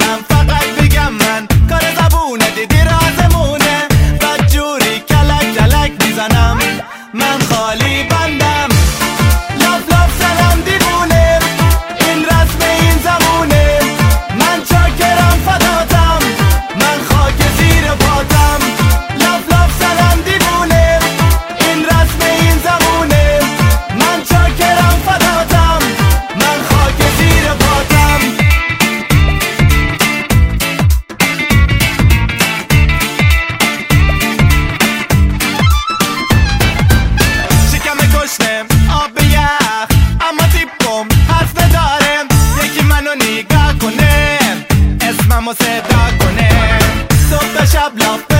من فقط بگم من کار زبونه دیدی رازمونه بدجوری کلک کلک میزنم من خالی بندم لاف لاف سلام دیوونه این رسم این زمونه من چاکرم فداتم من خاک زیر پاتم لاف لاف سلام دیوونه این رسم این زمونه من چاکرم فداتم من خاک زیر پاتم شکم گشنه آب یخ اما تیپم حرف ندارم یکی منو نگاه کنه اسممو صدا کنه صبح تا شب لاف